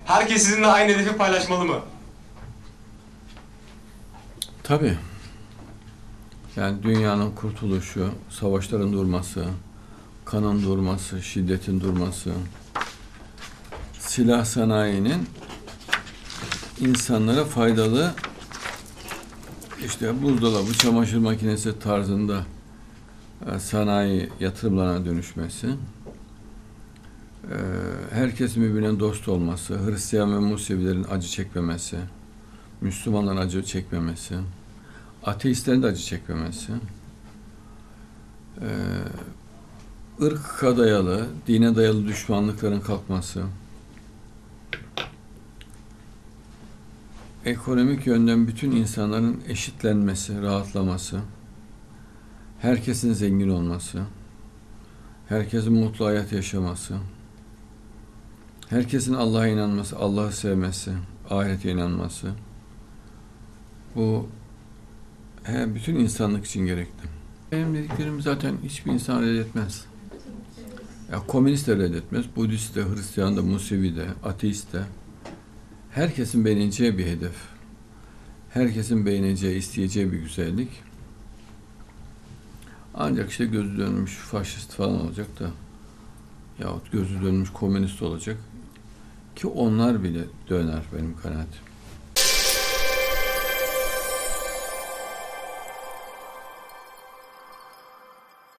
Herkes sizinle aynı hedefi paylaşmalı mı? Tabii. Yani dünyanın kurtuluşu, savaşların durması, kanın durması, şiddetin durması, silah sanayinin insanlara faydalı işte buzdolabı, çamaşır makinesi tarzında sanayi yatırımlarına dönüşmesi, herkesin birbirine dost olması, Hristiyan ve Musevilerin acı çekmemesi, Müslümanların acı çekmemesi, ateistlerin de acı çekmemesi, ırka dayalı, dine dayalı düşmanlıkların kalkması, ekonomik yönden bütün insanların eşitlenmesi, rahatlaması, herkesin zengin olması, herkesin mutlu hayat yaşaması, herkesin Allah'a inanması, Allah'ı sevmesi, ahirete inanması, bu bütün insanlık için gerekli. Benim dediklerim zaten hiçbir insan reddetmez. Ya komünist de reddetmez, Budist de, Hristiyan da, Musevi de, ateist de. Herkesin beğeneceği bir hedef. Herkesin beğeneceği, isteyeceği bir güzellik. Ancak işte gözü dönmüş faşist falan olacak da yahut gözü dönmüş komünist olacak ki onlar bile döner benim kanaatim.